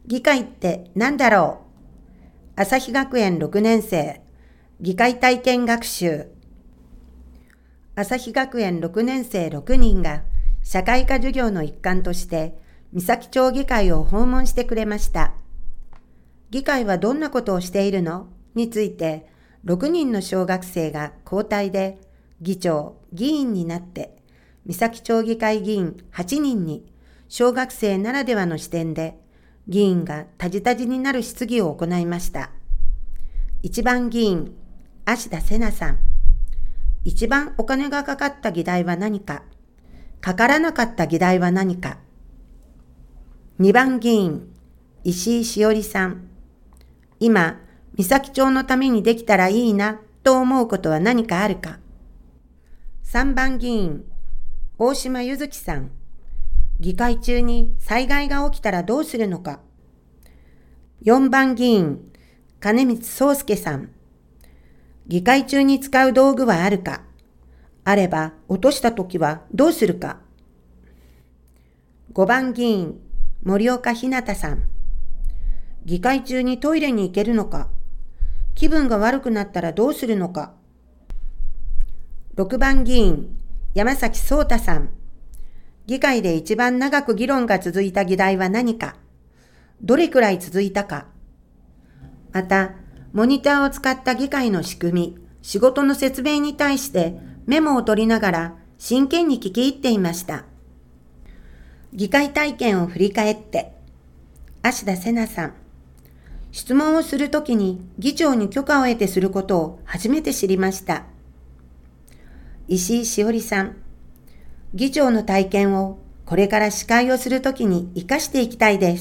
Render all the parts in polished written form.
議会って何だろう？朝日学園6年生、議会体験学習。朝日学園6年生6人が社会科授業の一環として三崎町議会を訪問してくれました。議会はどんなことをしているの？について6人の小学生が交代で議長、議員になって三崎町議会議員8人に小学生ならではの視点で議員がタジタジになる質疑を行いました。一番議員、芦田瀬奈さん。一番お金がかかった議題は何か、かからなかった議題は何か。二番議員、石井しおりさん。今、三崎町のためにできたらいいなと思うことは何かあるか。三番議員、大島ゆずきさん。議会中に災害が起きたらどうするのか。四番議員、金光壮介さん。議会中に使う道具はあるか。あれば落としたときはどうするか。五番議員、森岡ひなたさん。議会中にトイレに行けるのか。気分が悪くなったらどうするのか。六番議員、山崎聡太さん。議会で一番長く議論が続いた議題は何か。どれくらい続いたか。また、モニターを使った議会の仕組み、仕事の説明に対してメモを取りながら真剣に聞き入っていました。議会体験を振り返って、芦田瀬奈さん。質問をするときに議長に許可を得てすることを初めて知りました。石井しおりさん。議長の体験をこれから司会をするときに活かしていきたいです。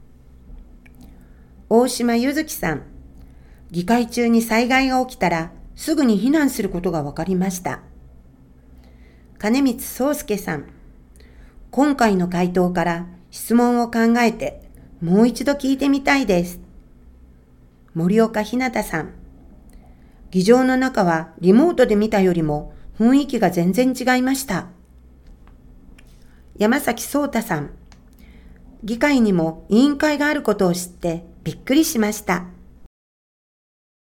大島ゆずきさん。議会中に災害が起きたらすぐに避難することが分かりました。金光壮介さん。今回の回答から質問を考えてもう一度聞いてみたいです。森岡ひなたさん。議場の中はリモートで見たよりも雰囲気が全然違いました。山崎聡太さん。議会にも委員会があることを知ってびっくりしました。